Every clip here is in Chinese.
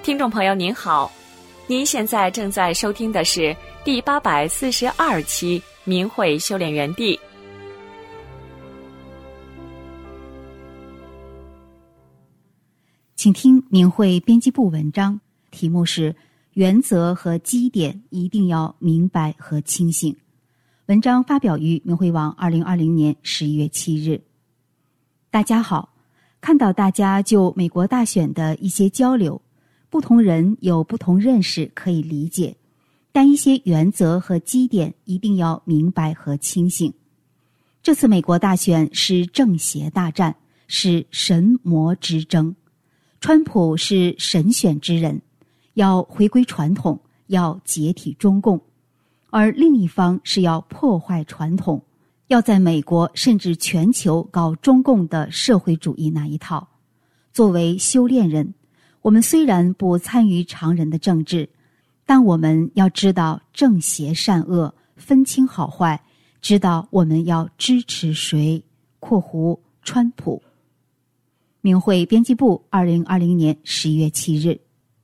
听众朋友您好，您现在正在收听的是第842期明慧修炼园地。 请听明慧编辑部文章，题目是原则和基点一定要明白和清醒。文章发表于明慧网2020年11月7日。大家好，看到大家就美国大选的一些交流，不同人有不同认识可以理解，但一些原则和基点一定要明白和清醒。这次美国大选是正邪大战，是神魔之争。川普是神选之人，要回归传统，要解体中共，而另一方是要破坏传统，要在美国甚至全球搞中共的社会主义那一套。作为修炼人，我们虽然不参与常人的政治，但我们要知道正邪善恶，分清好坏，知道我们要支持谁（川普）。明慧编辑部2020年11月7日。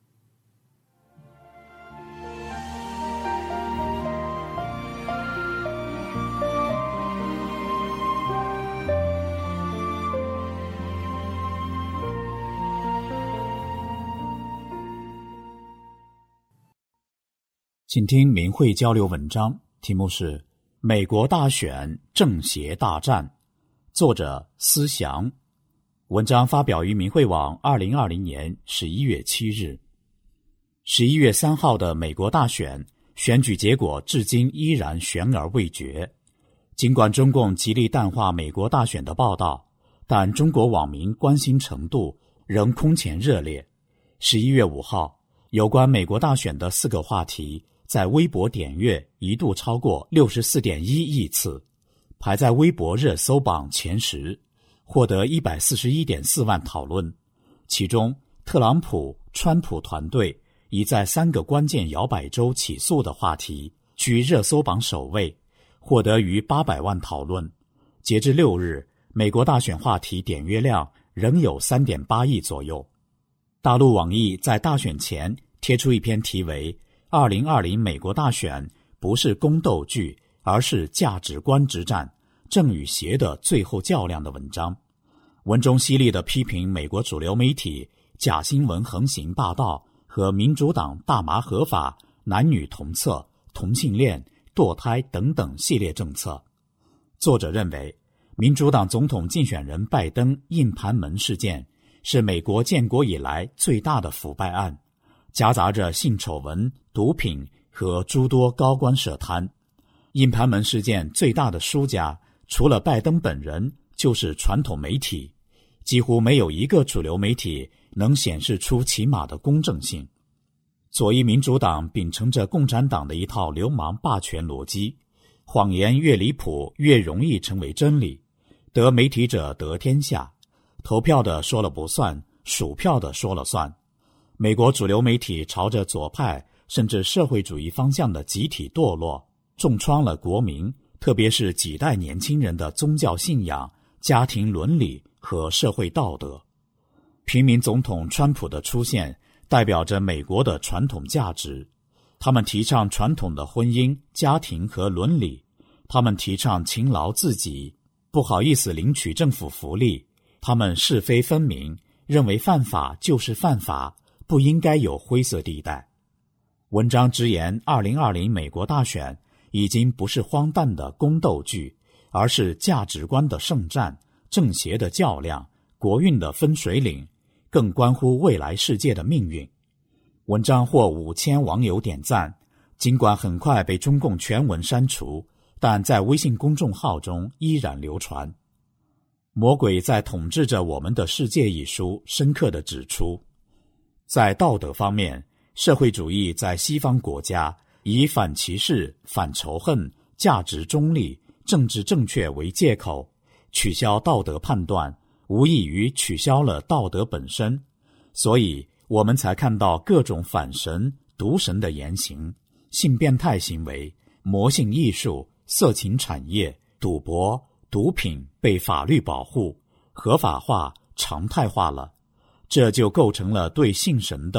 请听明慧交流文章，题目是《美国大选正邪大战》，作者思祥。文章发表于明慧网2020年11月7日。11月3号的美国大选，选举结果至今依然悬而未决。尽管中共极力淡化美国大选的报道，但中国网民关心程度仍空前热烈。11月5号，有关美国大选的4个话题在微博点阅一度超过 64.1 亿次，排在微博热搜榜前10，获得 141.4 万讨论。其中特朗普、川普团队已在3个关键摇摆州起诉的话题居热搜榜首位，获得逾800万讨论。截至6日，美国大选话题点阅量仍有 3.8 亿左右。大陆网易在大选前贴出一篇题为2020美国大选不是宫斗剧，而是价值观之战，正与邪的最后较量的文章。文中犀利地批评美国主流媒体假新闻横行霸道和民主党大麻合法、男女同厕、同性恋、堕胎等等系列政策。作者认为，民主党总统竞选人拜登硬盘门事件是美国建国以来最大的腐败案，夹杂着性丑闻、毒品和诸多高官涉贪。硬盘门事件最大的输家，除了拜登本人，就是传统媒体，几乎没有一个主流媒体能显示出起码的公正性。左翼民主党秉承着共产党的一套流氓霸权逻辑，谎言越离谱越容易成为真理，得媒体者得天下，投票的说了不算，数票的说了算。美国主流媒体朝着左派甚至社会主义方向的集体堕落，重创了国民，特别是几代年轻人的宗教信仰、家庭伦理和社会道德。平民总统川普的出现代表着美国的传统价值，他们提倡传统的婚姻、家庭和伦理，他们提倡勤劳自己，不好意思领取政府福利，他们是非分明，认为犯法就是犯法，不应该有灰色地带。文章直言2020美国大选已经不是荒诞的宫斗剧，而是价值观的圣战，正邪的较量，国运的分水岭，更关乎未来世界的命运。文章获5000网友点赞，尽管很快被中共全文删除，但在微信公众号中依然流传。《魔鬼在统治着我们的世界》一书深刻地指出，在道德方面，社会主义在西方国家以反歧视、反仇恨、价值中立、政治正确为借口，取消道德判断，无异于取消了道德本身。所以我们才看到各种反神、毒神的言行，性变态行为、魔性艺术、色情产业、赌博、毒品被法律保护、合法化、常态化了。这就构成了对性神的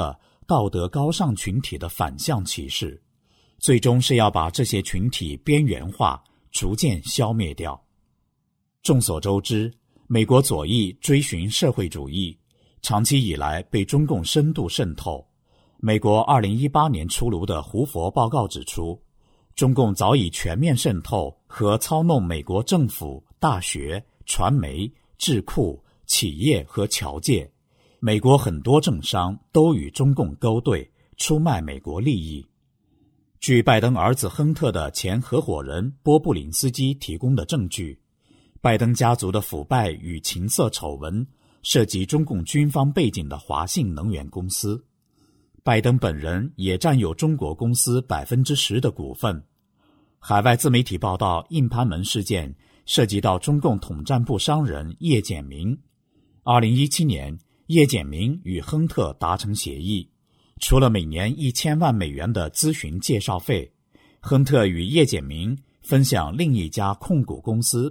道德高尚群体的反向歧视，最终是要把这些群体边缘化，逐渐消灭掉。众所周知，美国左翼追寻社会主义，长期以来被中共深度渗透。美国2018年出炉的胡佛报告指出，中共早已全面渗透和操弄美国政府、大学、传媒、智库、企业和侨界。美国很多政商都与中共勾兑，出卖美国利益。据拜登儿子亨特的前合伙人波布林斯基提供的证据，拜登家族的腐败与情色丑闻涉及中共军方背景的华信能源公司。拜登本人也占有中国公司 10% 的股份。海外自媒体报道，硬盘门事件涉及到中共统战部商人叶简明。2017年，叶简明与亨特达成协议，除了每年1000万美元的咨询介绍费，亨特与叶简明分享另一家控股公司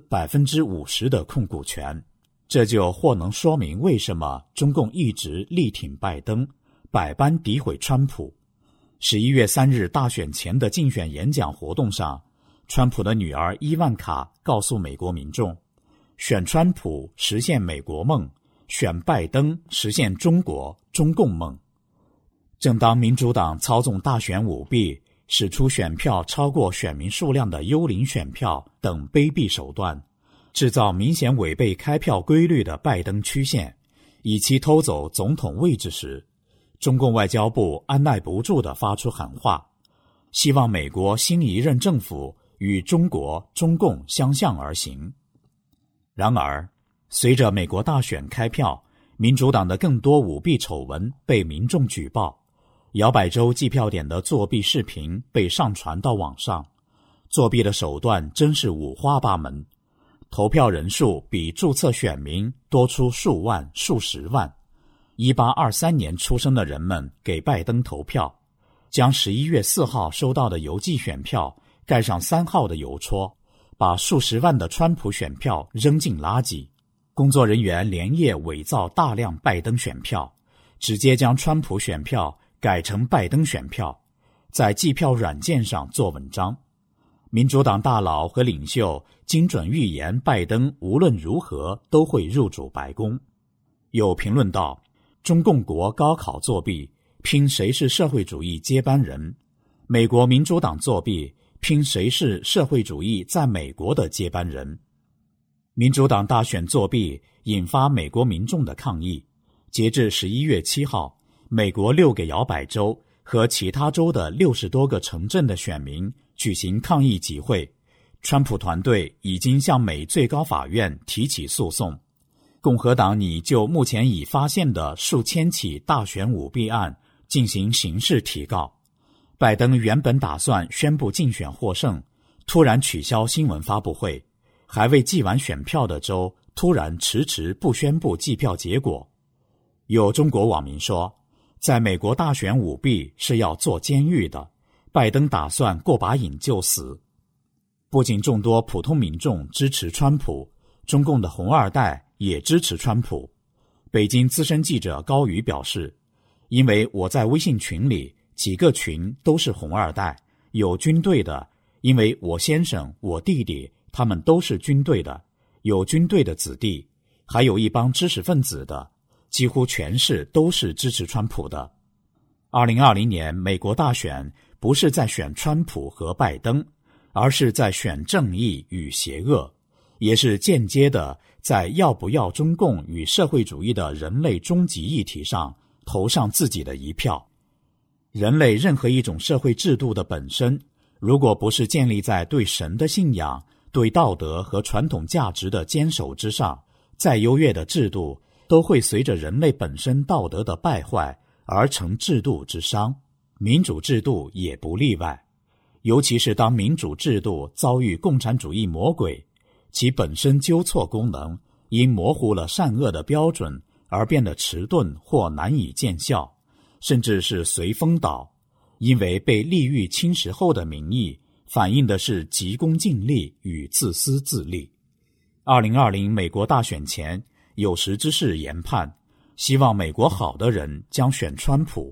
50% 的控股权。这就或能说明为什么中共一直力挺拜登，百般诋毁川普。11月3日大选前的竞选演讲活动上，川普的女儿伊万卡告诉美国民众，选川普实现美国梦，选拜登实现中共梦。正当民主党操纵大选舞弊，使出选票超过选民数量的幽灵选票等卑鄙手段，制造明显违背开票规律的拜登曲线，以期偷走总统位置时，中共外交部按耐不住地发出喊话，希望美国新一任政府与中共相向而行。然而，随着美国大选开票，民主党的更多舞弊丑闻被民众举报，摇摆州计票点的作弊视频被上传到网上，作弊的手段真是五花八门，投票人数比注册选民多出数万、数十万。1823年出生的人们给拜登投票，将11月4号收到的邮寄选票盖上3号的邮戳，把数十万的川普选票扔进垃圾。工作人员连夜伪造大量拜登选票，直接将川普选票改成拜登选票，在计票软件上做文章。民主党大佬和领袖精准预言拜登无论如何都会入主白宫。有评论道，中共国高考作弊，拼谁是社会主义接班人；美国民主党作弊，拼谁是社会主义在美国的接班人。民主党大选作弊引发美国民众的抗议，截至11月7号，美国6个摇摆州和其他州的60多个城镇的选民举行抗议集会，川普团队已经向美最高法院提起诉讼。共和党拟就目前已发现的数千起大选舞弊案进行刑事提告。拜登原本打算宣布竞选获胜，突然取消新闻发布会，还未计完选票的州突然迟不宣布计票结果。有中国网民说，在美国大选舞弊是要坐监狱的，拜登打算过把瘾就死。不仅众多普通民众支持川普，中共的红二代也支持川普。北京资深记者高宇表示，因为我在微信群里几个群都是红二代，有军队的，因为我先生、我弟弟他们都是军队的，有军队的子弟，还有一帮知识分子的，几乎全是都是支持川普的。2020年美国大选不是在选川普和拜登，而是在选正义与邪恶，也是间接的在要不要中共与社会主义的人类终极议题上投上自己的一票。人类任何一种社会制度的本身，如果不是建立在对神的信仰、对道德和传统价值的坚守之上，再优越的制度都会随着人类本身道德的败坏而成制度之伤，民主制度也不例外。尤其是当民主制度遭遇共产主义魔鬼，其本身纠错功能因模糊了善恶的标准而变得迟钝或难以见效，甚至是随风倒，因为被利欲侵蚀后的民意反映的是急功近利与自私自利。2020美国大选前，有识之士研判，希望美国好的人将选川普，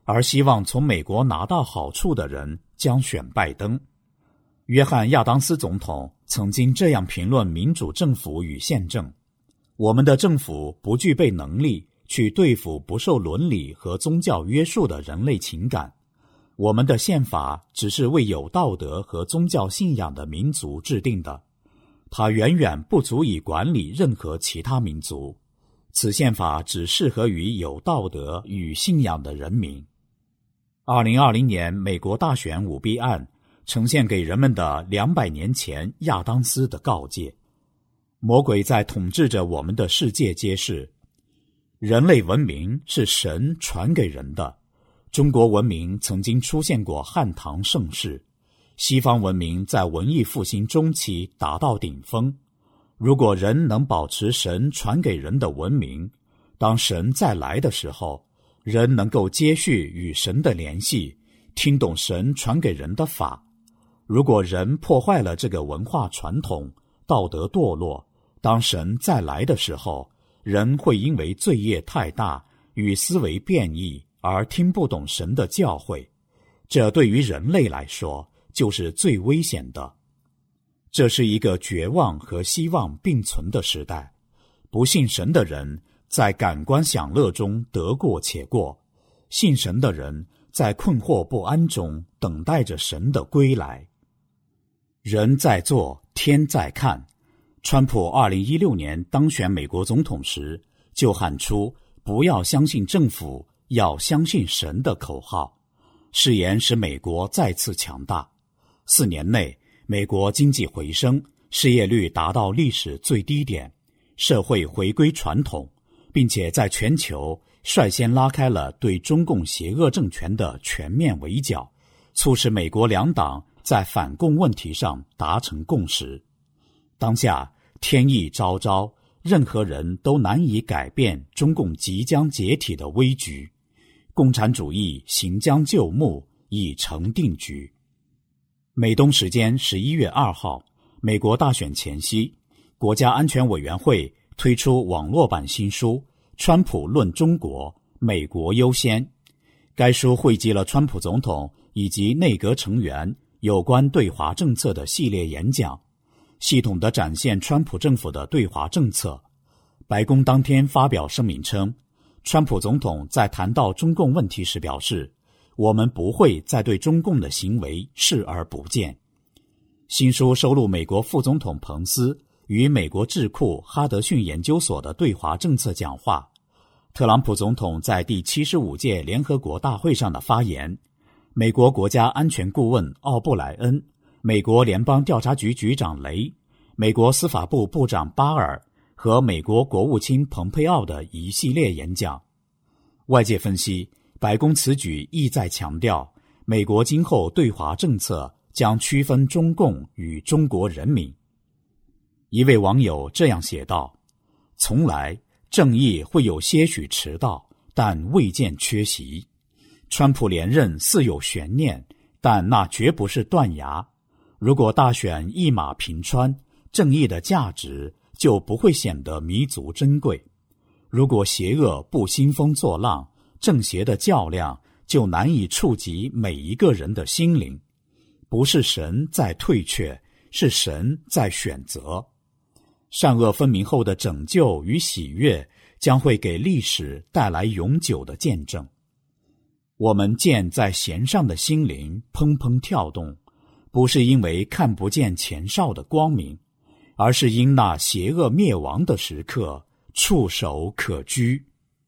而希望从美国拿到好处的人将选拜登。约翰·亚当斯总统曾经这样评论民主政府与宪政：我们的政府不具备能力去对付不受伦理和宗教约束的人类情感，我们的宪法只是为有道德和宗教信仰的民族制定的，它远远不足以管理任何其他民族，此宪法只适合于有道德与信仰的人民。2020年美国大选舞弊案呈现给人们的200年前亚当斯的告诫。魔鬼在统治着我们的世界揭示，人类文明是神传给人的。中国文明曾经出现过汉唐盛世，西方文明在文艺复兴中期达到顶峰。如果人能保持神传给人的文明，当神再来的时候，人能够接续与神的联系，听懂神传给人的法。如果人破坏了这个文化传统，道德堕落，当神再来的时候，人会因为罪业太大与思维变异而听不懂神的教诲，这对于人类来说就是最危险的。这是一个绝望和希望并存的时代，不信神的人在感官享乐中得过且过，信神的人在困惑不安中等待着神的归来。人在做，天在看。川普2016年当选美国总统时，就喊出不要相信政府，要相信神的口号，誓言使美国再次强大。4年内，美国经济回升，失业率达到历史最低点，社会回归传统，并且在全球率先拉开了对中共邪恶政权的全面围剿，促使美国两党在反共问题上达成共识。当下天意昭昭，任何人都难以改变中共即将解体的危局，共产主义行将就木，已成定局。美东时间11月2号，美国大选前夕，国家安全委员会推出网络版新书《川普论中国，美国优先》。该书汇集了川普总统以及内阁成员有关对华政策的系列演讲，系统地展现川普政府的对华政策。白宫当天发表声明称，川普总统在谈到中共问题时表示，我们不会再对中共的行为视而不见。新书收录美国副总统彭斯与美国智库哈德逊研究所的对华政策讲话，特朗普总统在第75届联合国大会上的发言，美国国家安全顾问奥布莱恩，美国联邦调查局局长雷，美国司法部部长巴尔和美国国务卿蓬佩奥的一系列演讲。外界分析，白宫此举意在强调，美国今后对华政策将区分中共与中国人民。一位网友这样写道：从来正义会有些许迟到，但未见缺席。川普连任似有悬念，但那绝不是断崖。如果大选一马平川，正义的价值就不会显得弥足珍贵。如果邪恶不兴风作浪，正邪的较量就难以触及每一个人的心灵。不是神在退却，是神在选择。善恶分明后的拯救与喜悦将会给历史带来永久的见证。我们见在弦上的心灵砰砰跳动，不是因为看不见前哨的光明，而是因那邪恶灭亡的时刻触手可居。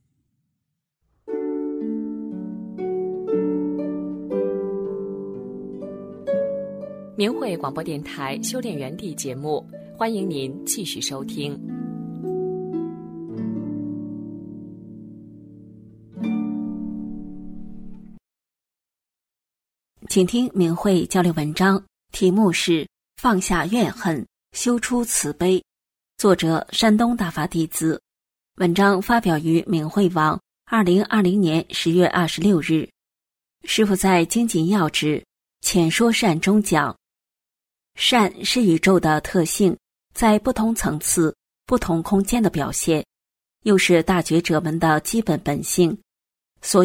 明慧广播电台修炼园地节目，欢迎您继续收听。 请听明慧交流文章，题目是放下怨恨，修出慈悲，作者山东大法弟子。文章发表于明慧网2020年10月26日。师父在精进要旨浅说善中讲，善是宇宙的特性，在不同层次、不同空间的表现，又是大觉者们的基本本性。所以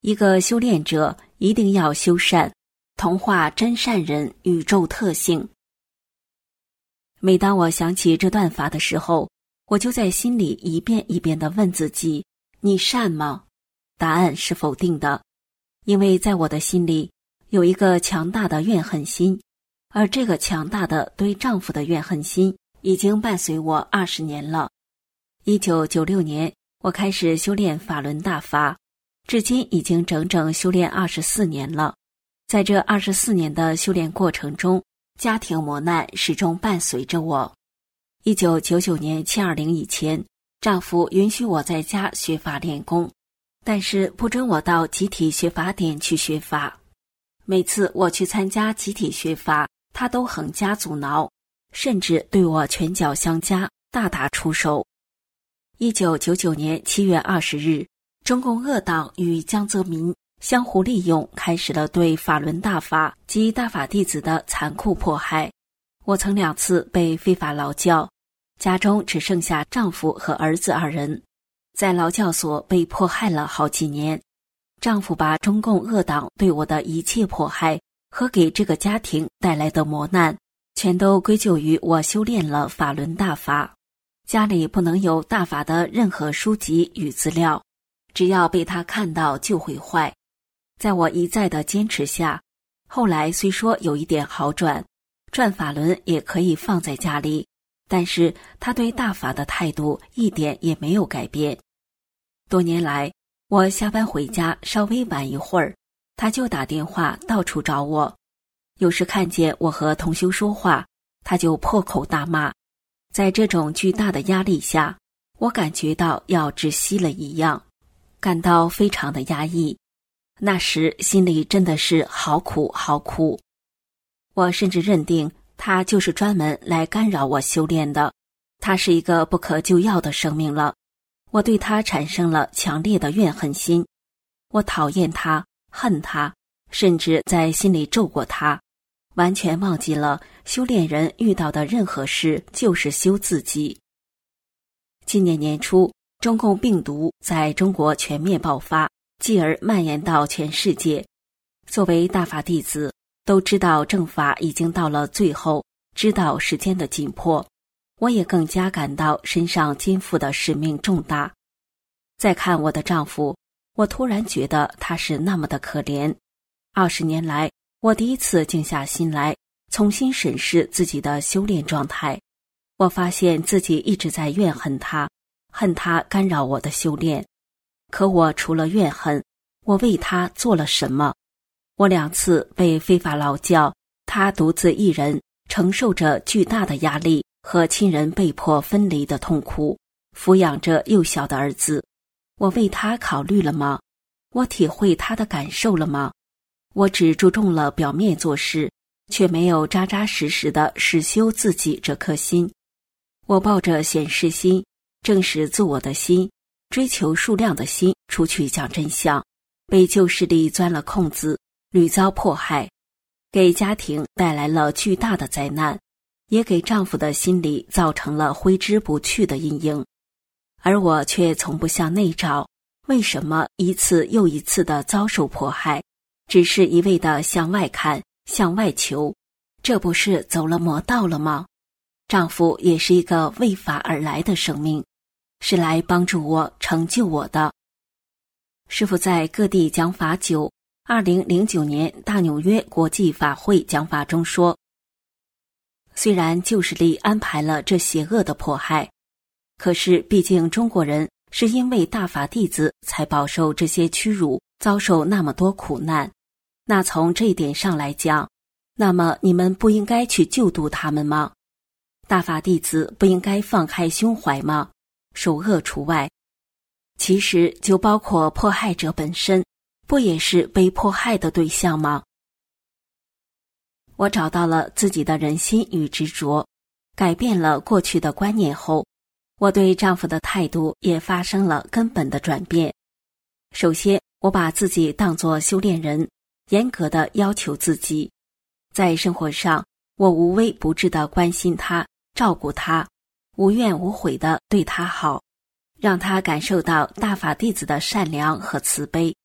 一个修炼者一定要修善，同化真善人宇宙特性。每当我想起这段法的时候，我就在心里一遍一遍地问自己：你善吗？答案是否定的，因为在我的心里有一个强大的怨恨心，而这个强大的对丈夫的怨恨心已经伴随我20年了。1996年，我开始修炼法轮大法，至今已经整整修炼24年了。在这24年的修炼过程中，家庭磨难始终伴随着我。1999年720以前，丈夫允许我在家学法练功，但是不准我到集体学法点去学法。每次我去参加集体学法，他都横加阻挠，甚至对我拳脚相加，大打出手。1999年7月20日，中共恶党与江泽民相互利用，开始了对法轮大法及大法弟子的残酷迫害。我曾2次被非法劳教，家中只剩下丈夫和儿子2人，在劳教所被迫害了好几年。丈夫把中共恶党对我的一切迫害和给这个家庭带来的磨难，全都归咎于我修炼了法轮大法。家里不能有大法的任何书籍与资料，只要被他看到就会坏。在我一再的坚持下，后来虽说有一点好转，转法轮也可以放在家里，但是他对大法的态度一点也没有改变。多年来，我下班回家稍微晚一会儿，他就打电话到处找我。有时看见我和同修说话，他就破口大骂。在这种巨大的压力下，我感觉到要窒息了一样，感到非常的压抑。那时心里真的是好苦好苦。我甚至认定他就是专门来干扰我修炼的，他是一个不可救药的生命了。我对他产生了强烈的怨恨心，我讨厌他，恨他，甚至在心里咒过他，完全忘记了修炼人遇到的任何事就是修自己。今年年初，中共病毒在中国全面爆发，继而蔓延到全世界。作为大法弟子，都知道正法已经到了最后，知道时间的紧迫，我也更加感到身上肩负的使命重大。再看我的丈夫，我突然觉得他是那么的可怜。20年来，我第一次静下心来，重新审视自己的修炼状态。我发现自己一直在怨恨他，恨他干扰我的修炼。可我除了怨恨，我为他做了什么？我2次被非法劳教，他独自一人承受着巨大的压力和亲人被迫分离的痛苦，抚养着幼小的儿子。我为他考虑了吗？我体会他的感受了吗？我只注重了表面做事，却没有扎扎实实的实修自己这颗心。我抱着显示心、证实自我的心、追求数量的心出去讲真相，被旧势力钻了空子，屡遭迫害，给家庭带来了巨大的灾难，也给丈夫的心理造成了挥之不去的阴影。而我却从不向内找，为什么一次又一次的遭受迫害，只是一味的向外看，向外求，这不是走了魔道了吗？丈夫也是一个为法而来的生命，是来帮助我、成就我的。师父在各地讲法久，2009年大纽约国际法会讲法中说，虽然旧势力安排了这邪恶的迫害，可是毕竟中国人是因为大法弟子才饱受这些屈辱，遭受那么多苦难。那从这一点上来讲，那么你们不应该去救度他们吗？大法弟子不应该放开胸怀吗？首恶除外。其实就包括迫害者本身，不也是被迫害的对象吗？我找到了自己的人心与执着，改变了过去的观念后，我对丈夫的态度也发生了根本的转变。首先，我把自己当作修炼人，严格的要求自己。在生活上，我无微不至的关心他，照顾他，无怨无悔的对他好，让他感受到大法弟子的善良和慈悲。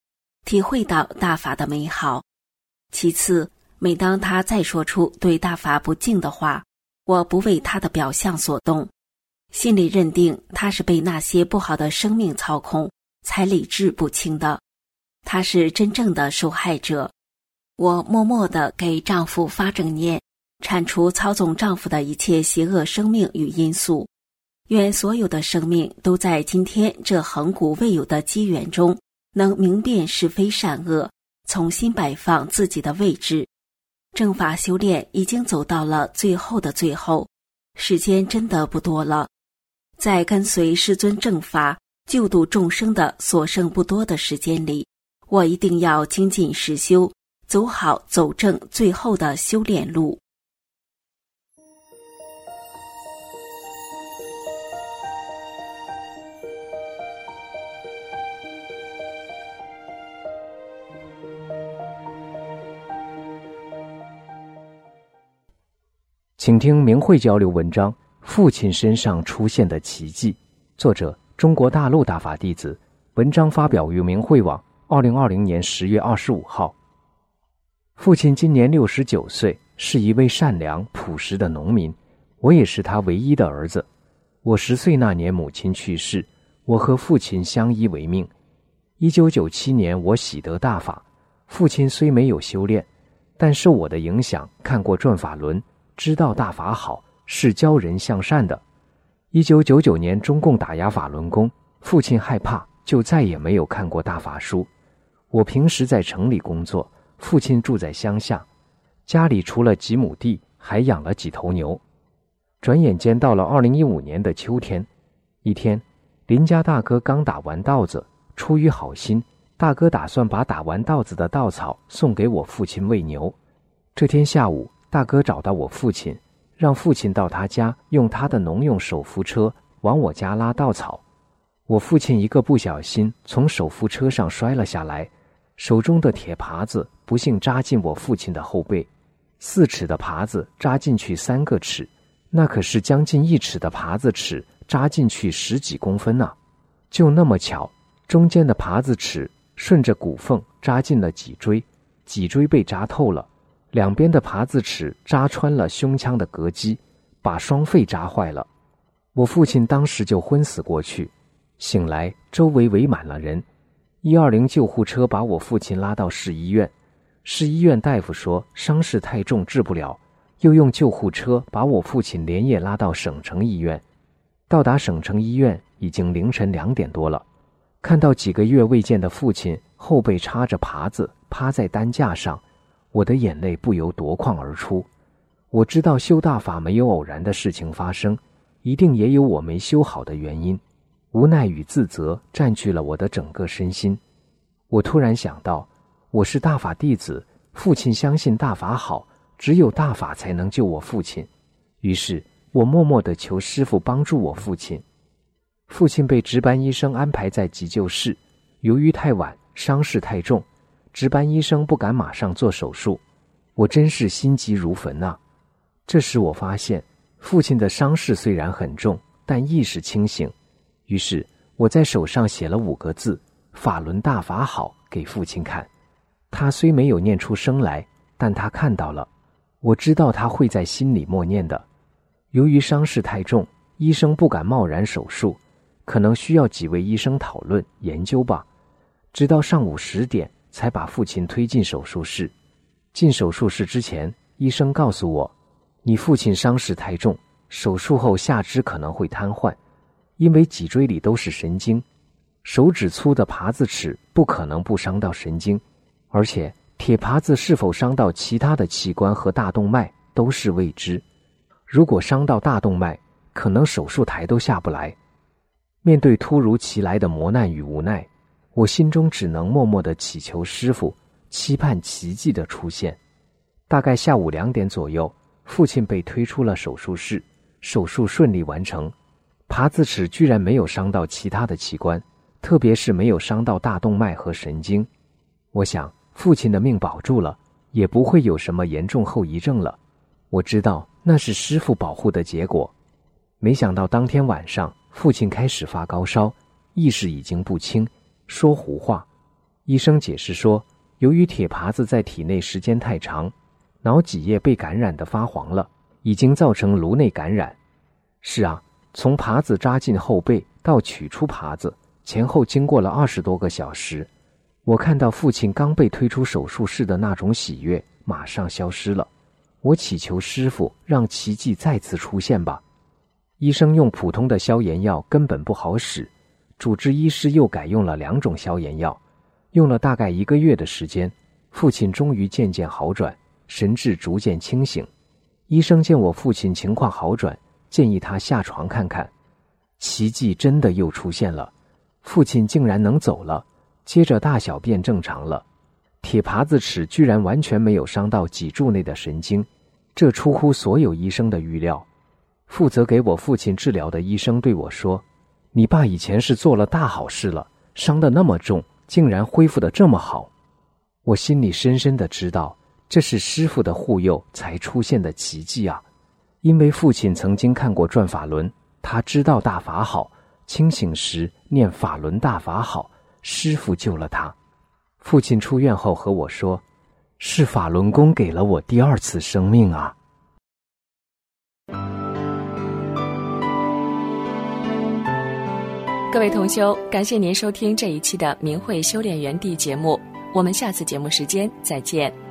体会到大法的美好。其次，每当他再说出对大法不敬的话，我不为他的表象所动，心里认定他是被那些不好的生命操控，才理智不清的。他是真正的受害者。我默默地给丈夫发正念，铲除操纵丈夫的一切邪恶生命与因素。愿所有的生命都在今天这恒古未有的机缘中，能明辨是非善恶，重新摆放自己的位置。正法修炼已经走到了最后的最后，时间真的不多了。在跟随师尊正法救度众生的所剩不多的时间里，我一定要精进实修，走好走正最后的修炼路。 请听明慧交流文章《父亲身上出现的奇迹》，作者中国大陆大法弟子，文章发表于明慧网2020年10月25号。父亲今年69岁，是一位善良朴实的农民，我也是他唯一的儿子。我10岁那年母亲去世，我和父亲相依为命。1997年我喜得大法，父亲虽没有修炼，但受我的影响看过转法轮，知道大法好，是教人向善的。1999年中共打压法轮功，父亲害怕，就再也没有看过大法书。我平时在城里工作，父亲住在乡下，家里除了几亩地，还养了几头牛。转眼间到了2015年的秋天，一天，邻家大哥刚打完稻子，出于好心，大哥打算把打完稻子的稻草送给我父亲喂牛。这天下午，大哥找到我父亲，让父亲到他家用他的农用手扶车往我家拉稻草。我父亲一个不小心从手扶车上摔了下来，手中的铁耙子不幸扎进我父亲的后背，4尺的耙子扎进去3个齿，那可是将近1尺的耙子齿扎进去10几公分啊！就那么巧，中间的耙子齿顺着骨缝扎进了脊椎，脊椎被扎透了，两边的耙子齿扎穿了胸腔的膈肌，把双肺扎坏了。我父亲当时就昏死过去，醒来周围围满了人。120救护车把我父亲拉到市医院，市医院大夫说伤势太重治不了，又用救护车把我父亲连夜拉到省城医院。到达省城医院已经凌晨2点多了，看到几个月未见的父亲后背插着耙子趴在担架上，我的眼泪不由夺眶而出。我知道修大法没有偶然的事情发生，一定也有我没修好的原因。无奈与自责占据了我的整个身心。我突然想到，我是大法弟子，父亲相信大法好，只有大法才能救我父亲。于是我默默地求师父帮助我父亲。父亲被值班医生安排在急救室，由于太晚，伤势太重，值班医生不敢马上做手术。我真是心急如焚啊！这时我发现，父亲的伤势虽然很重，但意识清醒。于是我在手上写了5个字：法轮大法好，给父亲看。他虽没有念出声来，但他看到了。我知道他会在心里默念的。由于伤势太重，医生不敢贸然手术，可能需要几位医生讨论研究吧。直到上午10点才把父亲推进手术室。进手术室之前，医生告诉我，你父亲伤势太重，手术后下肢可能会瘫痪，因为脊椎里都是神经，手指粗的耙子齿不可能不伤到神经，而且铁耙子是否伤到其他的器官和大动脉都是未知。如果伤到大动脉，可能手术台都下不来。面对突如其来的磨难与无奈，我心中只能默默地祈求师父，期盼奇迹的出现。大概下午2点左右，父亲被推出了手术室，手术顺利完成。耙子齿居然没有伤到其他的器官，特别是没有伤到大动脉和神经。我想父亲的命保住了，也不会有什么严重后遗症了。我知道那是师父保护的结果。没想到当天晚上，父亲开始发高烧，意识已经不清，说胡话。 医生解释说，由于铁耙子在体内时间太长，脑脊液被感染得发黄了，已经造成颅内感染。是啊，从耙子扎进后背到取出耙子，前后经过了20多个小时。我看到父亲刚被推出手术室的那种喜悦马上消失了。我祈求师父让奇迹再次出现吧。医生用普通的消炎药根本不好使，主治医师又改用了2种消炎药，用了大概1个月的时间，父亲终于渐渐好转，神志逐渐清醒。医生见我父亲情况好转，建议他下床看看。奇迹真的又出现了，父亲竟然能走了，接着大小便正常了。铁耙子齿居然完全没有伤到脊柱内的神经，这出乎所有医生的预料。负责给我父亲治疗的医生对我说，你爸以前是做了大好事了，伤得那么重，竟然恢复得这么好。我心里深深地知道，这是师父的护佑才出现的奇迹啊。因为父亲曾经看过转法轮，他知道大法好，清醒时念法轮大法好，师父救了他。父亲出院后和我说，是法轮功给了我第2次生命啊。 各位同修，感谢您收听这一期的明慧修炼园地节目，我们下次节目时间再见。